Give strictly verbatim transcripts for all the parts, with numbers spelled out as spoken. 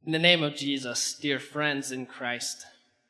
In the name of Jesus, dear friends in Christ,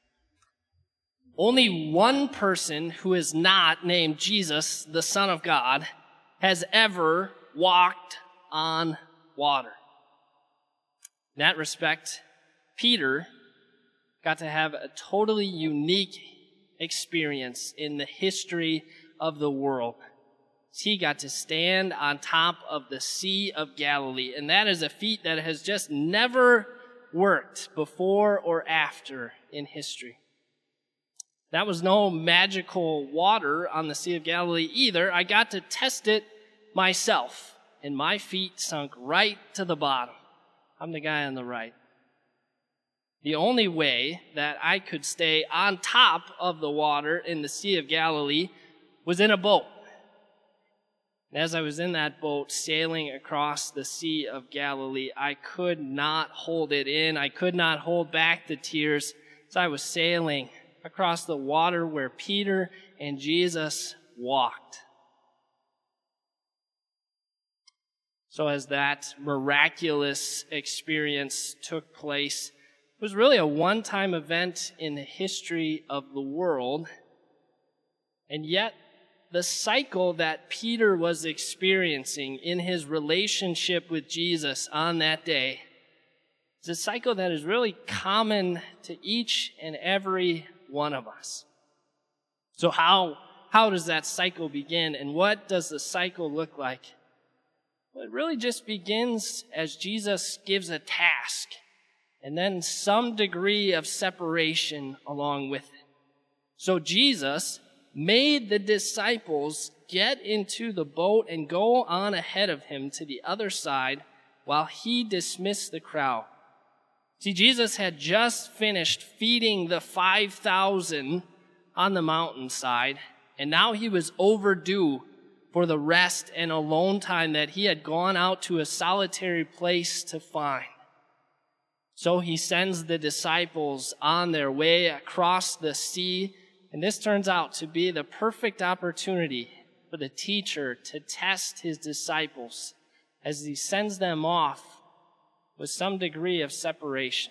only one person who is not named Jesus, the Son of God, has ever walked on water. In that respect, Peter got to have a totally unique experience in the history of the world. He got to stand on top of the Sea of Galilee, and that is a feat that has just never worked before or after in history. That was no magical water on the Sea of Galilee either. I got to test it myself, and my feet sunk right to the bottom. I'm the guy on the right. The only way that I could stay on top of the water in the Sea of Galilee was in a boat. And as I was in that boat sailing across the Sea of Galilee, I could not hold it in. I could not hold back the tears as I was sailing across the water where Peter and Jesus walked. So as that miraculous experience took place, it was really a one-time event in the history of the world, and yet the cycle that Peter was experiencing in his relationship with Jesus on that day is a cycle that is really common to each and every one of us. So how, how does that cycle begin, and what does the cycle look like? Well, it really just begins as Jesus gives a task, and then some degree of separation along with it. So Jesus made the disciples get into the boat and go on ahead of him to the other side while he dismissed the crowd. See, Jesus had just finished feeding the five thousand on the mountainside, and now he was overdue for the rest and alone time that he had gone out to a solitary place to find. So he sends the disciples on their way across the sea, and this turns out to be the perfect opportunity for the teacher to test his disciples as he sends them off with some degree of separation.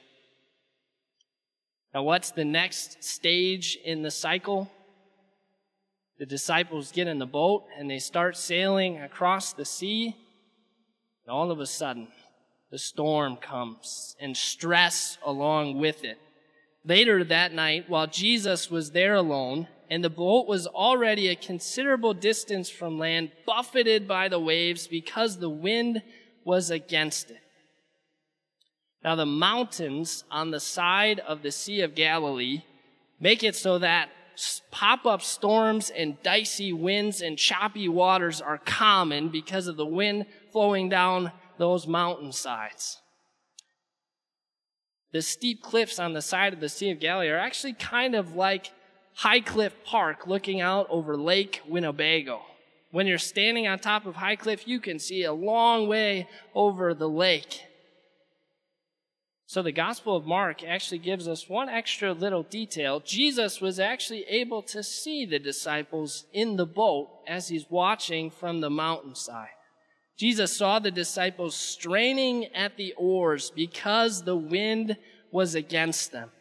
Now, what's the next stage in the cycle? The disciples get in the boat and they start sailing across the sea, and all of a sudden, the storm comes and stress along with it. Later that night, while Jesus was there alone, and the boat was already a considerable distance from land, buffeted by the waves because the wind was against it. Now, the mountains on the side of the Sea of Galilee make it so that pop-up storms and dicey winds and choppy waters are common because of the wind flowing down those mountainsides. The steep cliffs on the side of the Sea of Galilee are actually kind of like Highcliffe Park looking out over Lake Winnebago. When you're standing on top of Highcliffe, you can see a long way over the lake. So the Gospel of Mark actually gives us one extra little detail. Jesus was actually able to see the disciples in the boat as he's watching from the mountainside. Jesus saw the disciples straining at the oars because the wind was against them.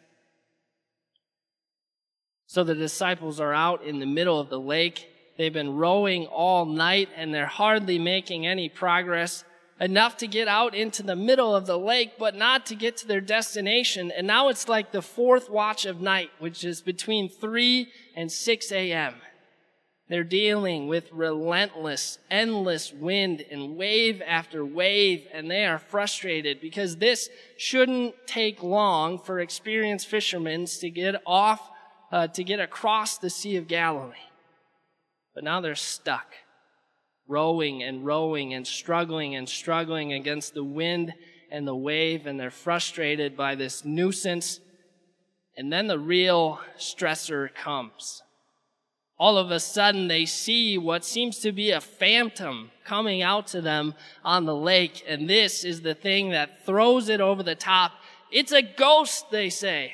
So the disciples are out in the middle of the lake. They've been rowing all night and they're hardly making any progress, enough to get out into the middle of the lake, but not to get to their destination. And now it's like the fourth watch of night, which is between three and six a.m. They're dealing with relentless, endless wind and wave after wave, and they are frustrated because this shouldn't take long for experienced fishermen to get off, uh, to get across the Sea of Galilee. But now they're stuck, rowing and rowing and struggling and struggling against the wind and the wave, and they're frustrated by this nuisance. And then the real stressor comes. All of a sudden, they see what seems to be a phantom coming out to them on the lake, and this is the thing that throws it over the top. It's a ghost, they say.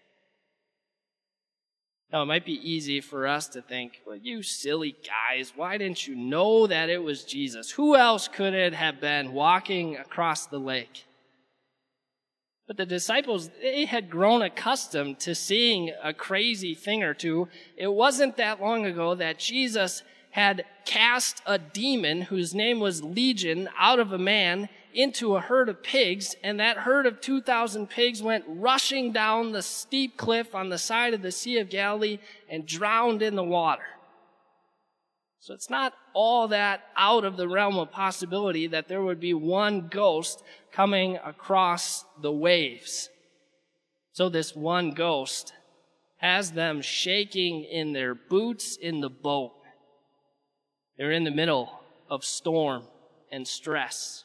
Now, it might be easy for us to think, well, you silly guys, why didn't you know that it was Jesus? Who else could it have been walking across the lake? But the disciples, they had grown accustomed to seeing a crazy thing or two. It wasn't that long ago that Jesus had cast a demon whose name was Legion out of a man into a herd of pigs, and that herd of two thousand pigs went rushing down the steep cliff on the side of the Sea of Galilee and drowned in the water. So it's not all that out of the realm of possibility that there would be one ghost coming across the waves. So this one ghost has them shaking in their boots in the boat. They're in the middle of storm and stress.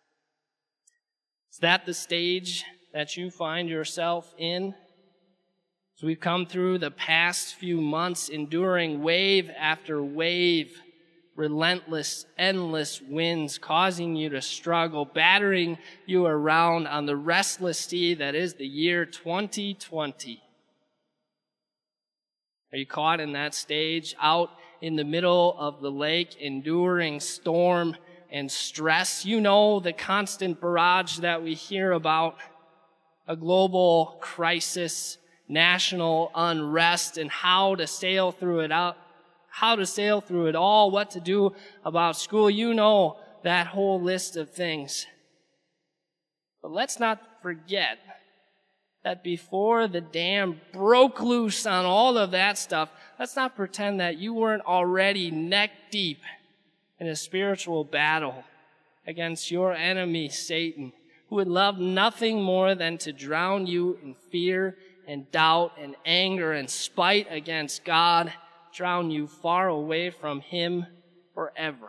Is that the stage that you find yourself in? So we've come through the past few months enduring wave after wave, relentless, endless winds causing you to struggle, battering you around on the restless sea that is the year twenty twenty. Are you caught in that stage, out in the middle of the lake, enduring storm and stress? You know the constant barrage that we hear about, a global crisis, national unrest, and how to sail through it out, how to sail through it all, what to do about school. You know that whole list of things. But let's not forget that before the dam broke loose on all of that stuff, let's not pretend that you weren't already neck deep in a spiritual battle against your enemy, Satan, who would love nothing more than to drown you in fear and doubt and anger and spite against God, drown you far away from Him forever. Are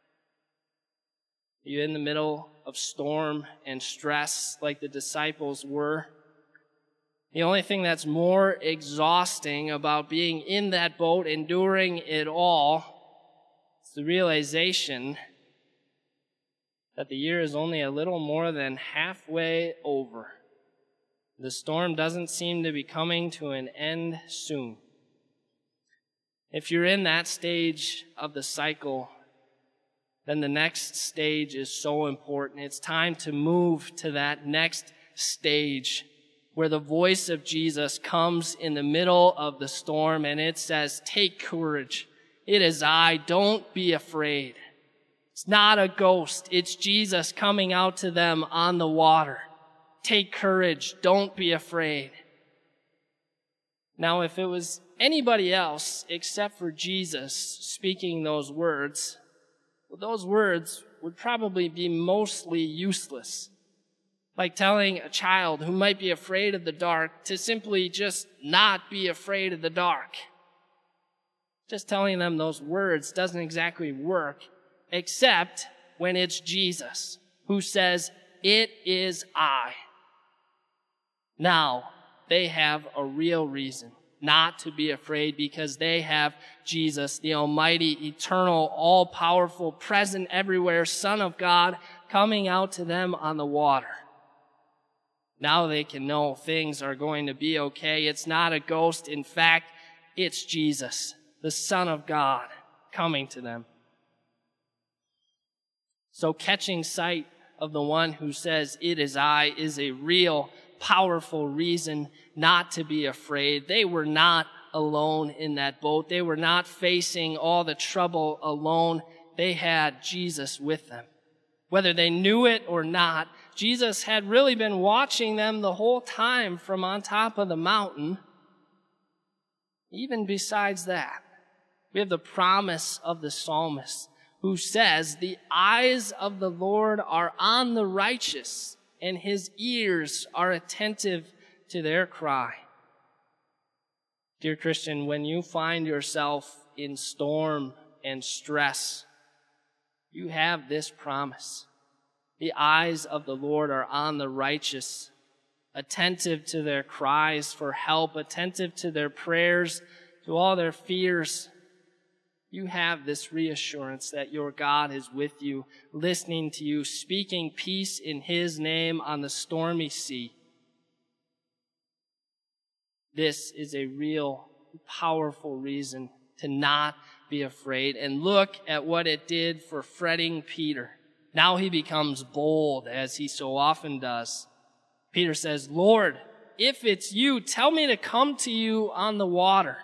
you in the middle of storm and stress like the disciples were? The only thing that's more exhausting about being in that boat, enduring it all, is the realization that the year is only a little more than halfway over. The storm doesn't seem to be coming to an end soon. If you're in that stage of the cycle, then the next stage is so important. It's time to move to that next stage where the voice of Jesus comes in the middle of the storm and it says, "Take courage. It is I. Don't be afraid." It's not a ghost. It's Jesus coming out to them on the water. Take courage. Don't be afraid. Now, if it was anybody else except for Jesus speaking those words, well, those words would probably be mostly useless. Like telling a child who might be afraid of the dark to simply just not be afraid of the dark. Just telling them those words doesn't exactly work, except when it's Jesus who says, "It is I." Now, they have a real reason not to be afraid because they have Jesus, the almighty, eternal, all-powerful, present everywhere Son of God, coming out to them on the water. Now they can know things are going to be okay. It's not a ghost. In fact, it's Jesus, the Son of God, coming to them. So catching sight of the one who says, "It is I," is a real, powerful reason not to be afraid. They were not alone in that boat. They were not facing all the trouble alone. They had Jesus with them. Whether they knew it or not, Jesus had really been watching them the whole time from on top of the mountain. Even besides that, we have the promise of the psalmist who says, "The eyes of the Lord are on the righteous, and His ears are attentive to their cry." Dear Christian, when you find yourself in storm and stress, you have this promise. The eyes of the Lord are on the righteous, attentive to their cries for help, attentive to their prayers, to all their fears. You have this reassurance that your God is with you, listening to you, speaking peace in His name on the stormy sea. This is a real, powerful reason to not be afraid. And look at what it did for fretting Peter. Now he becomes bold, as he so often does. Peter says, "Lord, if it's you, tell me to come to you on the water."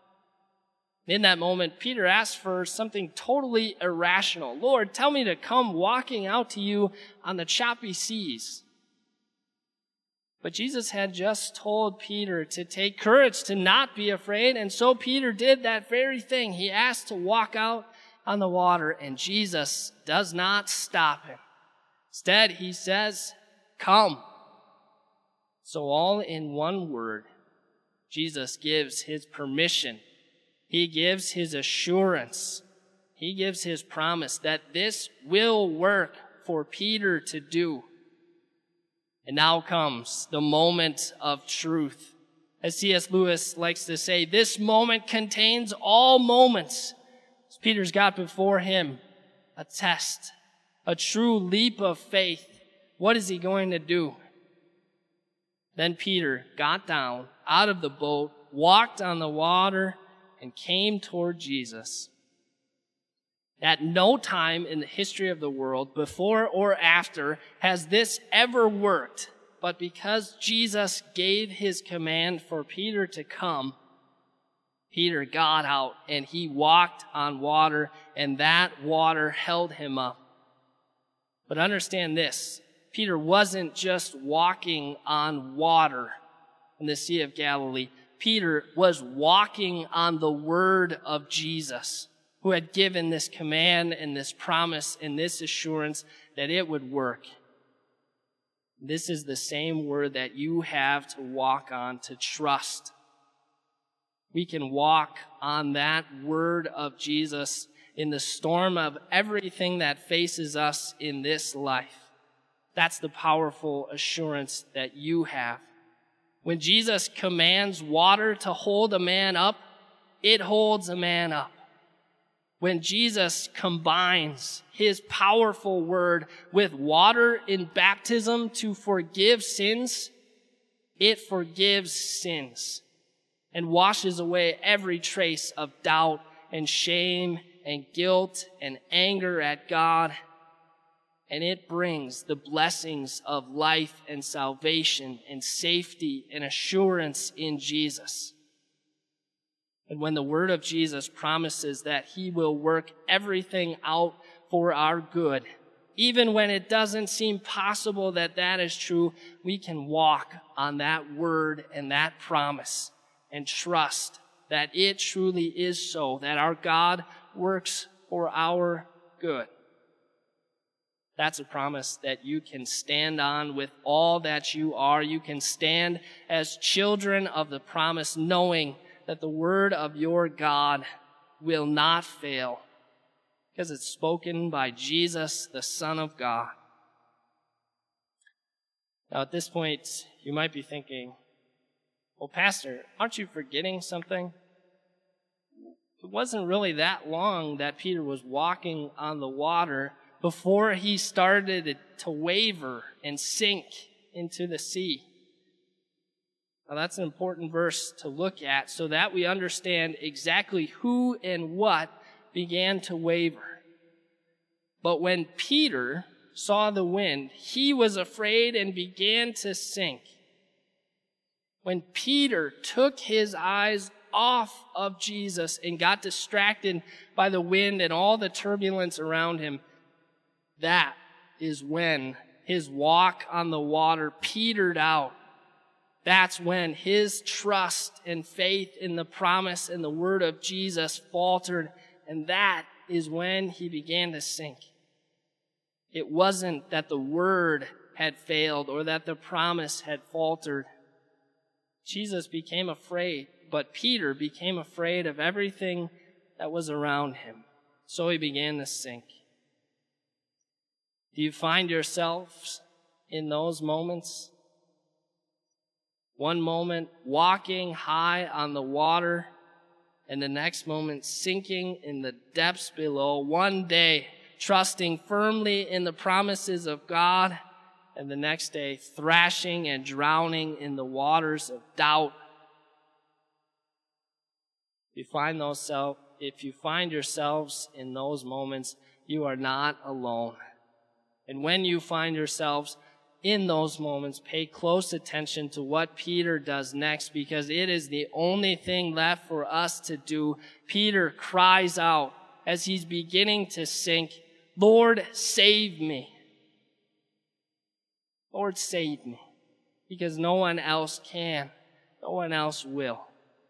In that moment, Peter asked for something totally irrational. "Lord, tell me to come walking out to you on the choppy seas." But Jesus had just told Peter to take courage, to not be afraid, and so Peter did that very thing. He asked to walk out on the water, and Jesus does not stop him. Instead, he says, "Come." So all in one word, Jesus gives his permission. He gives his assurance. He gives his promise that this will work for Peter to do. And now comes the moment of truth. As C S Lewis likes to say, this moment contains all moments. As Peter's got before him a test, a true leap of faith. What is he going to do? Then Peter got down out of the boat, walked on the water, and came toward Jesus. At no time in the history of the world, before or after, has this ever worked. But because Jesus gave his command for Peter to come, Peter got out and he walked on water, and that water held him up. But understand this, Peter wasn't just walking on water in the Sea of Galilee. Peter was walking on the word of Jesus, who had given this command and this promise and this assurance that it would work. This is the same word that you have to walk on, to trust. We can walk on that word of Jesus in the storm of everything that faces us in this life. That's the powerful assurance that you have. When Jesus commands water to hold a man up, it holds a man up. When Jesus combines his powerful word with water in baptism to forgive sins, it forgives sins and washes away every trace of doubt and shame and guilt and anger at God. And it brings the blessings of life and salvation and safety and assurance in Jesus. And when the word of Jesus promises that he will work everything out for our good, even when it doesn't seem possible that that is true, we can walk on that word and that promise and trust that it truly is so, that our God works for our good. That's a promise that you can stand on with all that you are. You can stand as children of the promise, knowing that the word of your God will not fail, because it's spoken by Jesus, the Son of God. Now, at this point, you might be thinking, well, Pastor, aren't you forgetting something? It wasn't really that long that Peter was walking on the water before he started to waver and sink into the sea. Now, that's an important verse to look at so that we understand exactly who and what began to waver. But when Peter saw the wind, he was afraid and began to sink. When Peter took his eyes off of Jesus and got distracted by the wind and all the turbulence around him, that is when his walk on the water petered out. That's when his trust and faith in the promise and the word of Jesus faltered, and that is when he began to sink. It wasn't that the word had failed or that the promise had faltered. Jesus became afraid, but Peter became afraid of everything that was around him. So he began to sink. Do you find yourselves in those moments? One moment walking high on the water, and the next moment sinking in the depths below. One day trusting firmly in the promises of God, and the next day thrashing and drowning in the waters of doubt. If you find those self, if you find yourselves in those moments, you are not alone. And when you find yourselves in those moments, pay close attention to what Peter does next, because it is the only thing left for us to do. Peter cries out as he's beginning to sink, "Lord, save me." Lord, save me. Because no one else can. No one else will.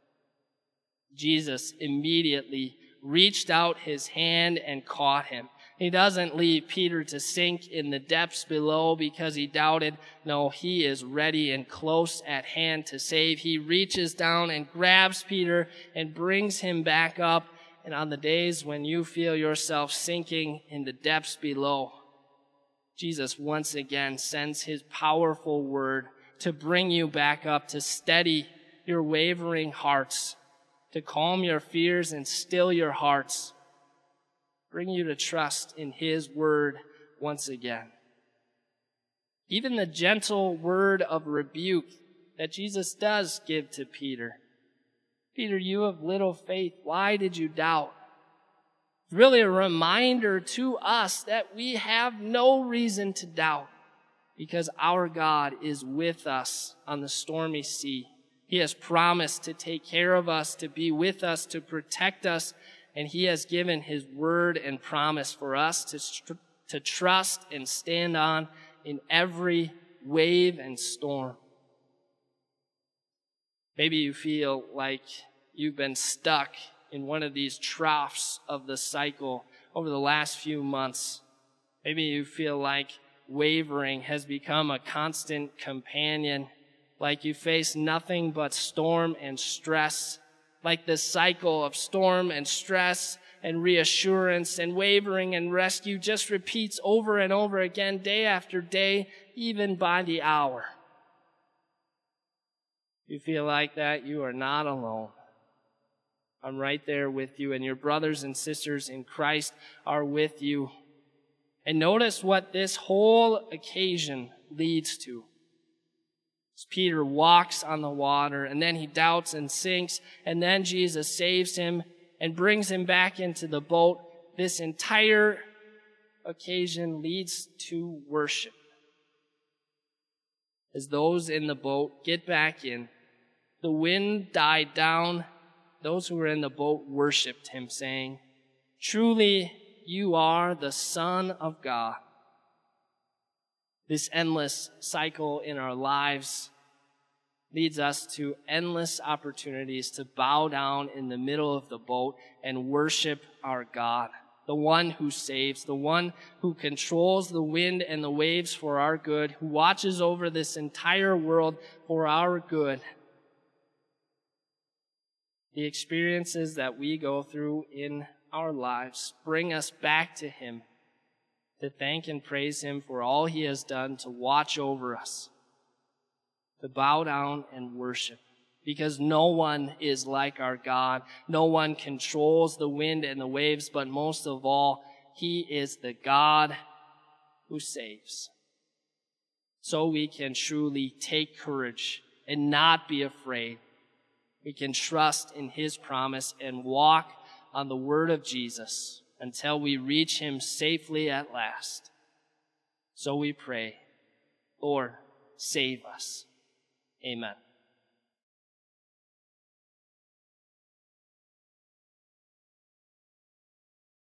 Jesus immediately reached out his hand and caught him. He doesn't leave Peter to sink in the depths below because he doubted. No, he is ready and close at hand to save. He reaches down and grabs Peter and brings him back up. And on the days when you feel yourself sinking in the depths below, Jesus once again sends his powerful word to bring you back up, to steady your wavering hearts, to calm your fears and still your hearts, bring you to trust in his word once again. Even the gentle word of rebuke that Jesus does give to Peter. Peter, you have little faith. Why did you doubt? It's really a reminder to us that we have no reason to doubt, because our God is with us on the stormy sea. He has promised to take care of us, to be with us, to protect us, and he has given his word and promise for us to, to trust and stand on in every wave and storm. Maybe you feel like you've been stuck in one of these troughs of the cycle over the last few months. Maybe you feel like wavering has become a constant companion, like you face nothing but storm and stress, like the cycle of storm and stress and reassurance and wavering and rescue just repeats over and over again, day after day, even by the hour. If you feel like that, you are not alone. I'm right there with you, and your brothers and sisters in Christ are with you. And notice what this whole occasion leads to. As Peter walks on the water, and then he doubts and sinks, and then Jesus saves him and brings him back into the boat. This entire occasion leads to worship. As those in the boat get back in, the wind died down. Those who were in the boat worshiped him, saying, "Truly, you are the Son of God." This endless cycle in our lives leads us to endless opportunities to bow down in the middle of the boat and worship our God, the one who saves, the one who controls the wind and the waves for our good, who watches over this entire world for our good. The experiences that we go through in our lives bring us back to him, to thank and praise him for all he has done to watch over us, to bow down and worship, because no one is like our God. No one controls the wind and the waves, but most of all, he is the God who saves. So we can truly take courage and not be afraid. We can trust in his promise and walk on the word of Jesus until we reach him safely at last. So we pray, Lord, save us. Amen.